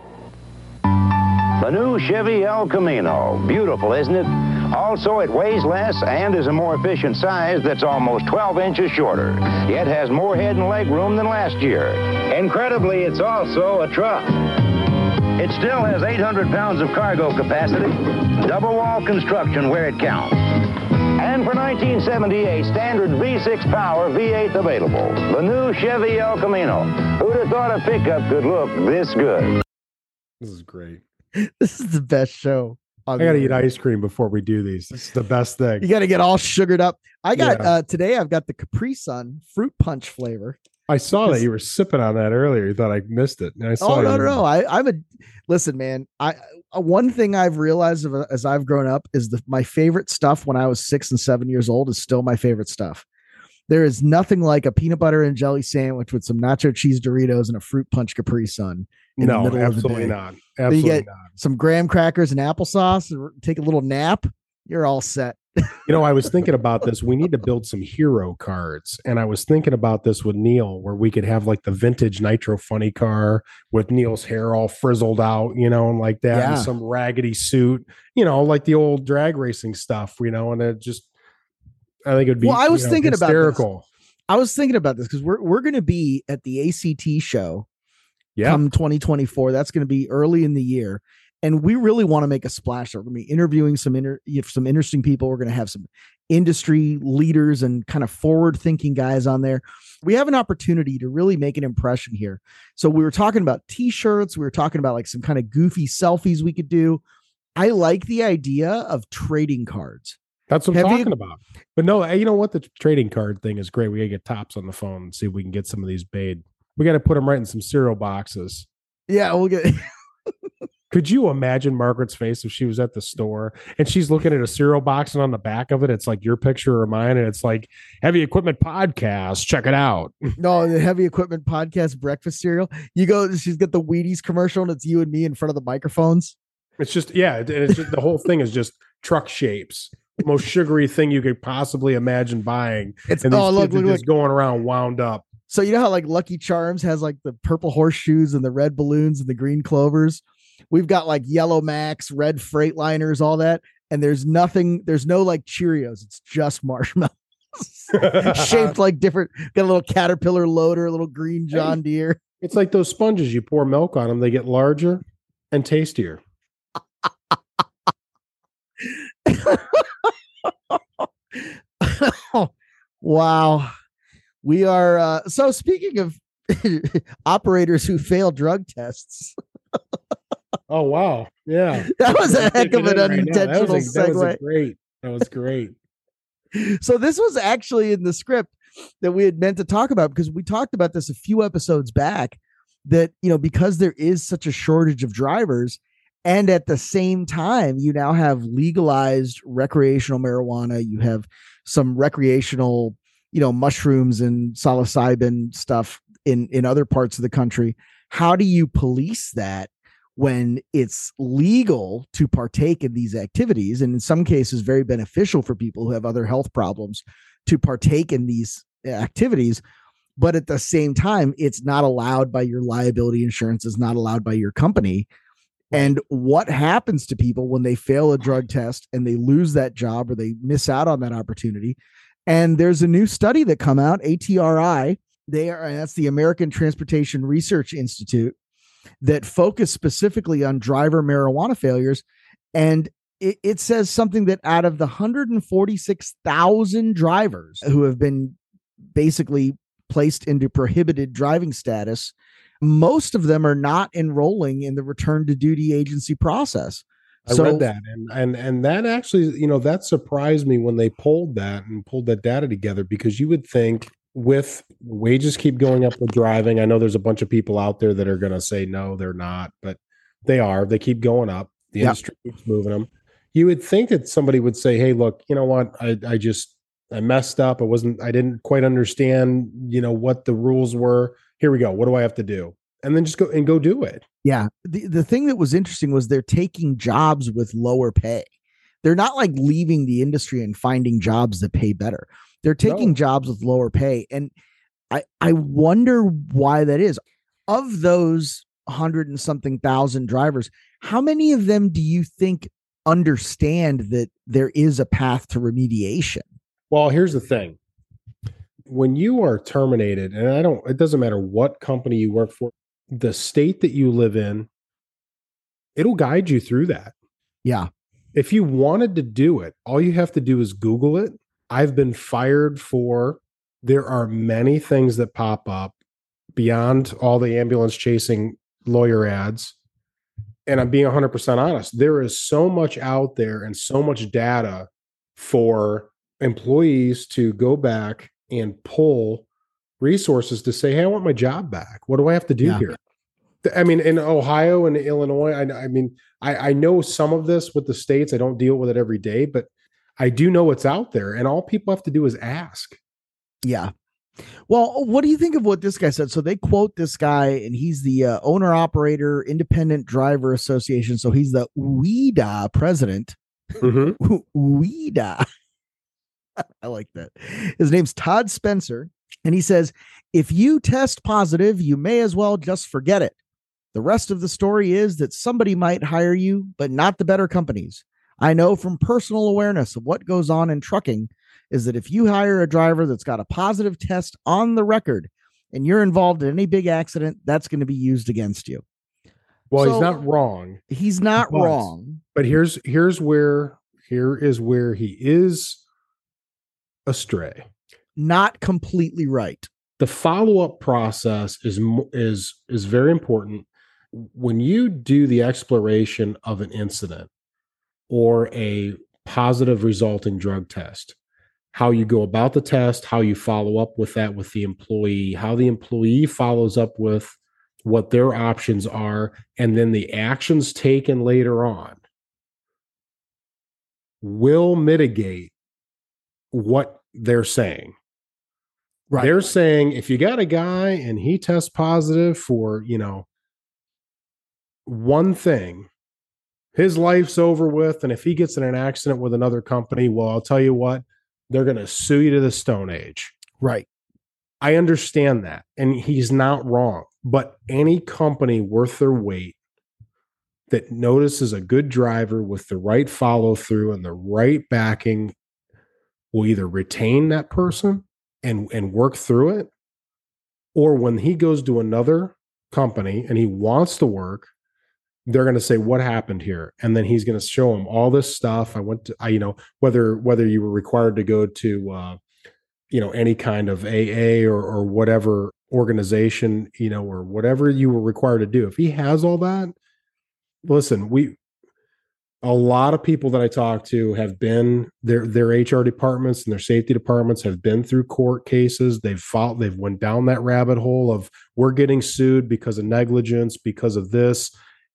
[SPEAKER 4] The new Chevy El Camino. Beautiful, isn't it? Also, it weighs less and is a more efficient size that's almost 12 inches shorter, yet has more head and leg room than last year. Incredibly, it's also a truck. It still has 800 pounds of cargo capacity, double wall construction where it counts. And for 1978, standard V6 power V8 available. The new Chevy El Camino. Who'd have thought a pickup could look this good?
[SPEAKER 2] This is great.
[SPEAKER 1] This is the best show.
[SPEAKER 2] I got to eat ice cream before we do these. This is the best thing.
[SPEAKER 1] You got to get all sugared up. I got today I've got the Capri Sun fruit punch flavor.
[SPEAKER 2] I saw that you were sipping on that earlier. You thought I missed it. And I saw
[SPEAKER 1] no. Listen, man. One thing I've realized as I've grown up is my favorite stuff when I was 6 and 7 years old is still my favorite stuff. There is nothing like a peanut butter and jelly sandwich with some nacho cheese Doritos and a fruit punch Capri Sun.
[SPEAKER 2] No, absolutely not.
[SPEAKER 1] Absolutely you get not. Some graham crackers and applesauce, and take a little nap. You're all set.
[SPEAKER 2] I was thinking about this. We need to build some hero cards. And I was thinking about this with Neil, where we could have like the vintage Nitro Funny car with Neil's hair all frizzled out, and like that, and some raggedy suit, like the old drag racing stuff, and it just, I think it would be,
[SPEAKER 1] I was thinking
[SPEAKER 2] hysterical.
[SPEAKER 1] About this. I was thinking about this because we're going to be at the ACT show. Come 2024. That's going to be early in the year. And we really want to make a splash. We're going to be interviewing some interesting people. We're going to have some industry leaders and kind of forward-thinking guys on there. We have an opportunity to really make an impression here. So we were talking about T-shirts. We were talking about like some kind of goofy selfies we could do. I like the idea of trading cards.
[SPEAKER 2] That's what I'm talking about. But no, you know what? The trading card thing is great. We got to get Tops on the phone and see if we can get some of these made. We got to put them right in some cereal boxes.
[SPEAKER 1] Yeah, we'll get.
[SPEAKER 2] Could you imagine Margaret's face if she was at the store and she's looking at a cereal box and on the back of it, it's like your picture or mine. And it's like Heavy Equipment Podcast. Check it out.
[SPEAKER 1] No, the Heavy Equipment Podcast breakfast cereal. You go, she's got the Wheaties commercial and it's you and me in front of the microphones.
[SPEAKER 2] It's just, it's just, the whole thing is just truck shapes. The most sugary thing you could possibly imagine buying.
[SPEAKER 1] It's
[SPEAKER 2] look, going around wound up.
[SPEAKER 1] So you know how like Lucky Charms has like the purple horseshoes and the red balloons and the green clovers? We've got like Yellow Max, red Freightliners, all that. And there's no like Cheerios. It's just marshmallows shaped like different, got a little Caterpillar loader, a little green John Deere.
[SPEAKER 2] It's like those sponges. You pour milk on them. They get larger and tastier.
[SPEAKER 1] Wow. We are so speaking of operators who fail drug tests.
[SPEAKER 2] Oh wow. Yeah.
[SPEAKER 1] That was a heck of an unintentional segue.
[SPEAKER 2] That was great.
[SPEAKER 1] So this was actually in the script that we had meant to talk about because we talked about this a few episodes back that, because there is such a shortage of drivers And at the same time, you now have legalized recreational marijuana. You have some recreational, mushrooms and psilocybin stuff in other parts of the country. How do you police that when it's legal to partake in these activities, and in some cases very beneficial for people who have other health problems to partake in these activities, but at the same time it's not allowed by your liability insurance, is not allowed by your company? Right. And what happens to people when they fail a drug test and they lose that job or they miss out on that opportunity? And there's a new study that come out, ATRI, that's the American Transportation Research Institute, that focus specifically on driver marijuana failures. And it says something that out of the 146,000 drivers who have been basically placed into prohibited driving status, most of them are not enrolling in the return to duty agency process.
[SPEAKER 2] I read that, and that actually, that surprised me when they pulled that data together, because you would think with wages keep going up with driving. I know there's a bunch of people out there that are going to say, no, they're not, but they are. They keep going up. The industry keeps moving them. You would think that somebody would say, hey, look, you know what? I messed up. I didn't quite understand, what the rules were. Here we go. What do I have to do? And then just go do it.
[SPEAKER 1] Yeah. The thing that was interesting was they're taking jobs with lower pay. They're not like leaving the industry and finding jobs that pay better. They're taking jobs with lower pay. And I wonder why that is. Of those 100 and something thousand drivers, how many of them do you think understand that there is a path to remediation?
[SPEAKER 2] Well, here's the thing. When you are terminated, and it doesn't matter what company you work for, the state that you live in, it'll guide you through that.
[SPEAKER 1] Yeah.
[SPEAKER 2] If you wanted to do it, all you have to do is Google it. I've been fired for, there are many things that pop up beyond all the ambulance chasing lawyer ads. And I'm being 100% honest. There is so much out there and so much data for employees to go back and pull resources to say, hey, I want my job back. What do I have to do here? I mean, in Ohio and Illinois, I know some of this with the states. I don't deal with it every day, but I do know what's out there, and all people have to do is ask.
[SPEAKER 1] Yeah. Well, what do you think of what this guy said? So they quote this guy, and he's the owner operator, Independent Driver Association. So he's the WIDA president. Mm-hmm. WIDA. I like that. His name's Todd Spencer. And he says, if you test positive, you may as well just forget it. The rest of the story is that somebody might hire you, but not the better companies. I know from personal awareness of what goes on in trucking is that if you hire a driver that's got a positive test on the record and you're involved in any big accident, that's going to be used against you.
[SPEAKER 2] Well, so, he's not wrong.
[SPEAKER 1] He's not wrong.
[SPEAKER 2] But here is where he is astray.
[SPEAKER 1] Not completely right.
[SPEAKER 2] The follow-up process is very important. When you do the exploration of an incident or a positive resulting drug test, how you go about the test, how you follow up with that with the employee, how the employee follows up with what their options are, and then the actions taken later on will mitigate what they're saying. Right. They're saying if you got a guy and he tests positive for, one thing, his life's over with. And if he gets in an accident with another company, well, I'll tell you what, they're going to sue you to the Stone Age.
[SPEAKER 1] Right.
[SPEAKER 2] I understand that. And he's not wrong. But any company worth their weight that notices a good driver with the right follow through and the right backing will either retain that person and work through it, or when he goes to another company and he wants to work, they're going to say, what happened here? And then he's going to show them all this stuff. Whether you were required to go to, any kind of AA or whatever organization, or whatever you were required to do. If he has all that, listen, a lot of people that I talk to have been their HR departments and their safety departments have been through court cases. They've went down that rabbit hole of we're getting sued because of negligence, because of this.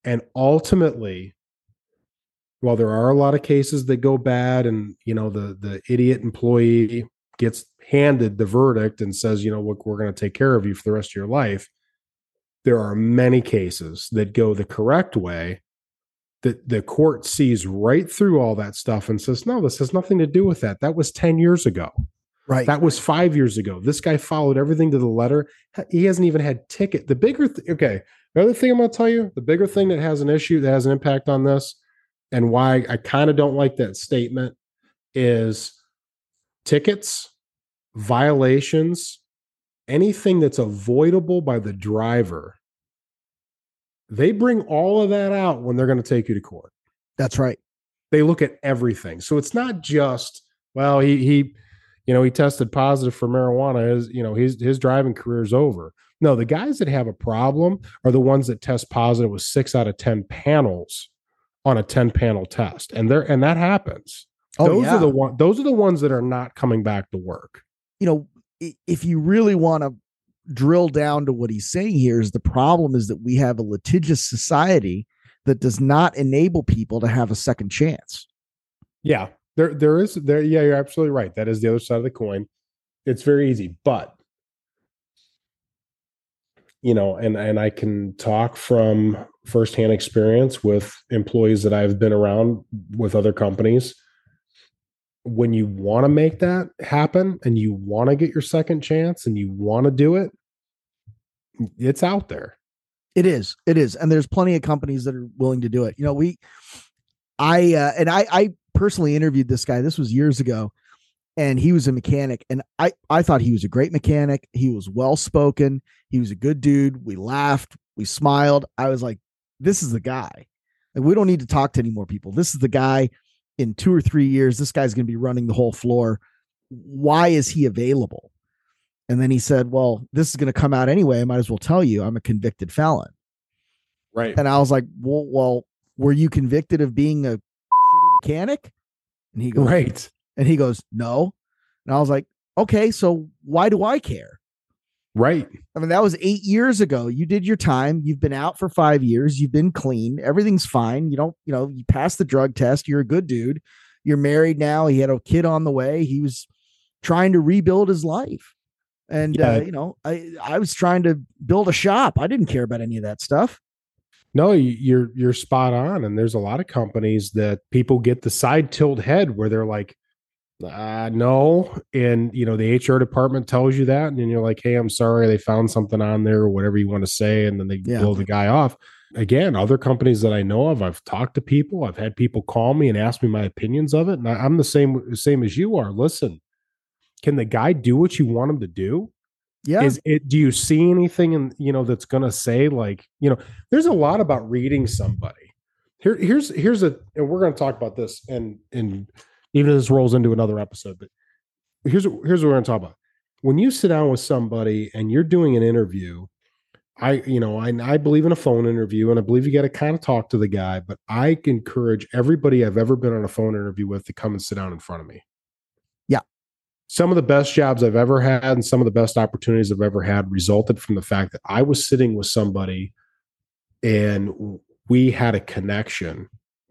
[SPEAKER 2] And ultimately, while there are a lot of cases that go bad and, the idiot employee gets handed the verdict and says, look, we're going to take care of you for the rest of your life. There are many cases that go the correct way, that the court sees right through all that stuff and says, no, this has nothing to do with that. That was 10 years ago.
[SPEAKER 1] Right.
[SPEAKER 2] That was 5 years ago. This guy followed everything to the letter. He hasn't even had ticket. The other thing I'm going to tell you, the bigger thing that has an issue, that has an impact on this, and why I kind of don't like that statement, is tickets, violations, anything that's avoidable by the driver. They bring all of that out when they're going to take you to court.
[SPEAKER 1] That's right.
[SPEAKER 2] They look at everything. So it's not just, well, he tested positive for marijuana. His driving career is over. No, the guys that have a problem are the ones that test positive with 6 out of 10 panels on a 10-panel test. And that happens. Those are the ones that are not coming back to work.
[SPEAKER 1] If you really want to drill down to what he's saying here, is the problem is that we have a litigious society that does not enable people to have a second chance.
[SPEAKER 2] Yeah, there is. Yeah, you're absolutely right. That is the other side of the coin. It's very easy, but and I can talk from firsthand experience with employees that I've been around with other companies. When you want to make that happen and you want to get your second chance and you want to do it, it's out there.
[SPEAKER 1] It is. And there's plenty of companies that are willing to do it. I personally interviewed this guy. This was years ago, and he was a mechanic, and I thought he was a great mechanic. He was well-spoken. He was a good dude. We laughed, we smiled. I was like, this is the guy. Like, we don't need to talk to any more people. This is the guy. In 2 or 3 years, this guy's going to be running the whole floor. Why is he available? And then he said, well, this is going to come out anyway. I might as well tell you, I'm a convicted felon.
[SPEAKER 2] Right.
[SPEAKER 1] And I was like, well, were you convicted of being a shitty mechanic? And he goes,
[SPEAKER 2] right.
[SPEAKER 1] And he goes, no. And I was like, okay, so why do I care?
[SPEAKER 2] Right.
[SPEAKER 1] I mean, that was 8 years ago. You did your time. You've been out for 5 years. You've been clean. Everything's fine. You passed the drug test. You're a good dude. You're married now. He had a kid on the way. He was trying to rebuild his life. And, I was trying to build a shop. I didn't care about any of that stuff.
[SPEAKER 2] No, you're spot on. And there's a lot of companies that people get the side tilt head where they're like, no. And, the HR department tells you that. And then you're like, hey, I'm sorry. They found something on there or whatever you want to say. And then they blow the guy off. Again, other companies that I know of, I've talked to people. I've had people call me and ask me my opinions of it. And I'm the same as you are. Listen, can the guy do what you want him to do?
[SPEAKER 1] Yeah.
[SPEAKER 2] Do you see anything that's going to say, like, there's a lot about reading somebody. Here's and we're going to talk about this and even if this rolls into another episode, but here's what we're going to talk about. When you sit down with somebody and you're doing an interview, I believe in a phone interview, and I believe you got to kind of talk to the guy, but I encourage everybody I've ever been on a phone interview with to come and sit down in front of me.
[SPEAKER 1] Yeah.
[SPEAKER 2] Some of the best jobs I've ever had and some of the best opportunities I've ever had resulted from the fact that I was sitting with somebody and we had a connection.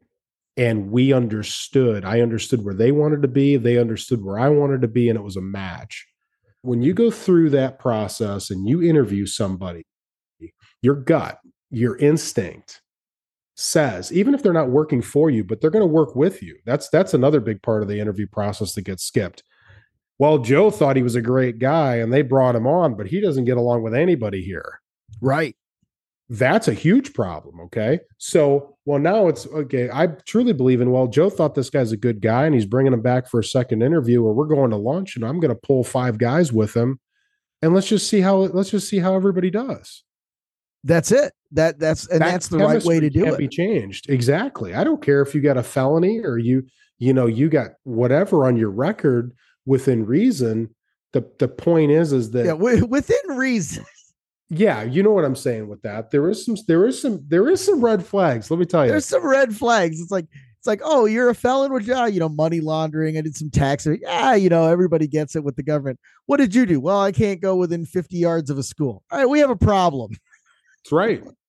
[SPEAKER 2] And I understood where they wanted to be. They understood where I wanted to be. And it was a match. When you go through that process and you interview somebody, your gut, your instinct says, even if they're not working for you, but they're going to work with you. That's another big part of the interview process that gets skipped. Well, Joe thought he was a great guy and they brought him on, but he doesn't get along with anybody here.
[SPEAKER 1] Right.
[SPEAKER 2] That's a huge problem. Okay. So, now it's okay. I truly believe in, Joe thought this guy's a good guy and he's bringing him back for a second interview, or we're going to lunch and I'm going to pull 5 guys with him. And let's just see how everybody does.
[SPEAKER 1] That's it. That's the right way to do it.
[SPEAKER 2] Can't be changed. Exactly. I don't care if you got a felony or you got whatever on your record within reason. The point is that
[SPEAKER 1] within reason.
[SPEAKER 2] Yeah, you know what I'm saying with that. There is some red flags. Let me tell you.
[SPEAKER 1] There's some red flags. It's like, oh, you're a felon with money laundering. I did some tax. Yeah, everybody gets it with the government. What did you do? Well, I can't go within 50 yards of a school. All right, we have a problem.
[SPEAKER 2] That's right.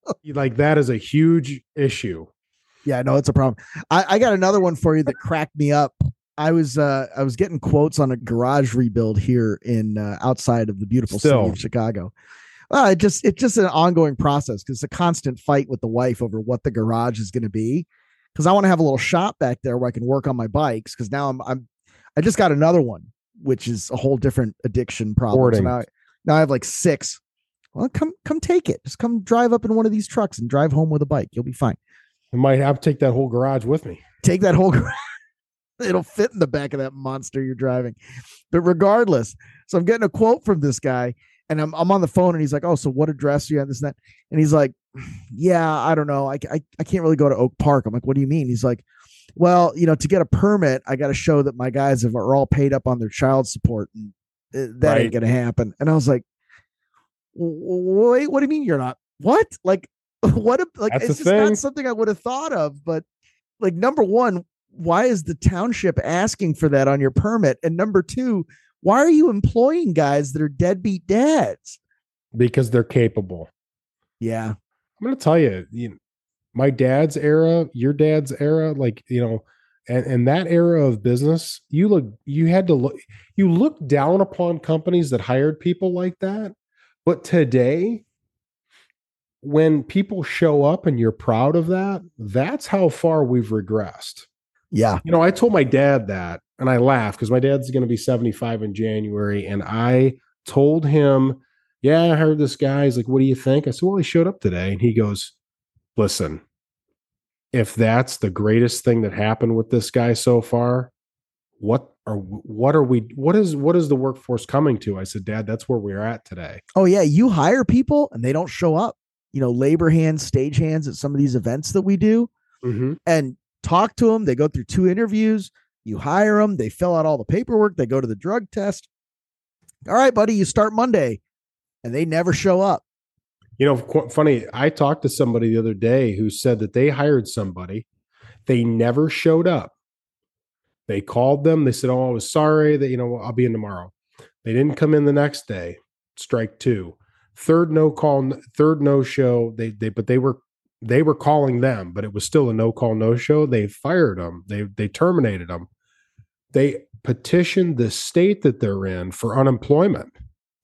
[SPEAKER 2] Like that is a huge issue.
[SPEAKER 1] Yeah, no, it's a problem. I got another one for you that cracked me up. I was getting quotes on a garage rebuild here in outside of the beautiful city of Chicago. It's just an ongoing process because it's a constant fight with the wife over what the garage is going to be. Because I want to have a little shop back there where I can work on my bikes. Because now I just got another one, which is a whole different addiction problem. So now I have like 6. Well, come take it. Just come drive up in one of these trucks and drive home with a bike. You'll be fine.
[SPEAKER 2] I might have to take that whole garage with me.
[SPEAKER 1] Take that whole garage. It'll fit in the back of that monster you're driving. But regardless, so I'm getting a quote from this guy, and I'm on the phone, and he's like, "Oh, so what address are you at?" This and that, and he's like, "Yeah, I don't know. I can't really go to Oak Park." I'm like, "What do you mean?" He's like, "Well, to get a permit, I got to show that my guys are all paid up on their child support, and that ain't gonna happen." And I was like, "Wait, what do you mean you're not? What? Like, what? Like, it's just not something I would have thought of." But like, number one, why is the township asking for that on your permit? And number two, why are you employing guys that are deadbeat dads?
[SPEAKER 2] Because they're capable.
[SPEAKER 1] Yeah.
[SPEAKER 2] I'm going to tell you, my dad's era, your dad's era, like, and that era of business, you look down upon companies that hired people like that. But today, when people show up and you're proud of that, that's how far we've regressed.
[SPEAKER 1] Yeah.
[SPEAKER 2] I told my dad that, and I laughed because my dad's going to be 75 in January. And I told him, yeah, I heard this guy. He's like, what do you think? I said, well, he showed up today. And he goes, listen, if that's the greatest thing that happened with this guy so far, what is the workforce coming to? I said, Dad, that's where we're at today.
[SPEAKER 1] Oh yeah. You hire people and they don't show up, labor hands, stage hands at some of these events that we do.
[SPEAKER 2] Mm-hmm.
[SPEAKER 1] And talk to them. They go through 2 interviews. You hire them. They fill out all the paperwork. They go to the drug test. All right, buddy, you start Monday. And they never show up.
[SPEAKER 2] Funny. I talked to somebody the other day who said that they hired somebody. They never showed up. They called them. They said, oh, I was sorry that, I'll be in tomorrow. They didn't come in the next day. Strike 2. Third no call, third no show. They were calling them, but it was still a no call, no show. They fired them. They terminated them. They petitioned the state that they're in for unemployment.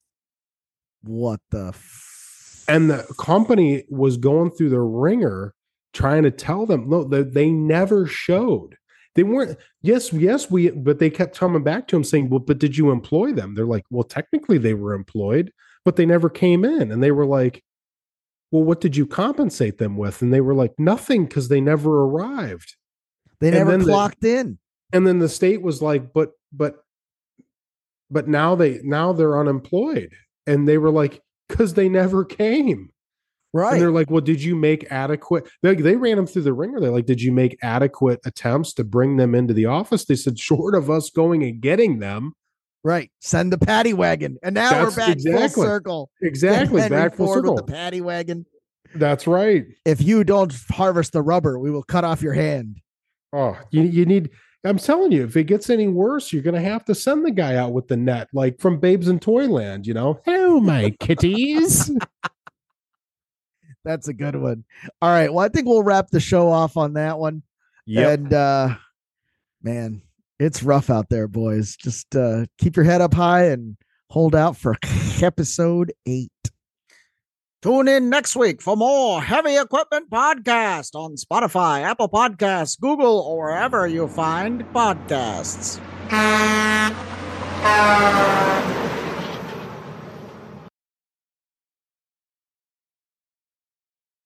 [SPEAKER 1] What the?
[SPEAKER 2] And the company was going through the ringer trying to tell them, no, they never showed. They weren't. Yes, but they kept coming back to him saying, well, but did you employ them? They're like, well, technically they were employed, but they never came in. And they were like, well, what did you compensate them with? And they were like, nothing, because they never arrived.
[SPEAKER 1] They never clocked in.
[SPEAKER 2] And then the state was like, but now they're unemployed. And they were like, because they never came.
[SPEAKER 1] Right.
[SPEAKER 2] And they're like, well, did you make adequate? They ran them through the ringer. They're like, did you make adequate attempts to bring them into the office? They said, short of us going and getting them.
[SPEAKER 1] Right. Send the paddy wagon. And now we're back full circle.
[SPEAKER 2] Exactly.
[SPEAKER 1] Back full circle. With the paddy wagon.
[SPEAKER 2] That's right.
[SPEAKER 1] If you don't harvest the rubber, we will cut off your hand.
[SPEAKER 2] Oh, you need, I'm telling you, if it gets any worse, you're going to have to send the guy out with the net, like from Babes in Toyland, Hello, my kitties.
[SPEAKER 1] That's a good one. All right. Well, I think we'll wrap the show off on that one.
[SPEAKER 2] Yeah.
[SPEAKER 1] And, man, it's rough out there, boys. Just keep your head up high and hold out for episode 8. Tune in next week for more Heavy Equipment Podcast on Spotify, Apple Podcasts, Google, or wherever you find podcasts.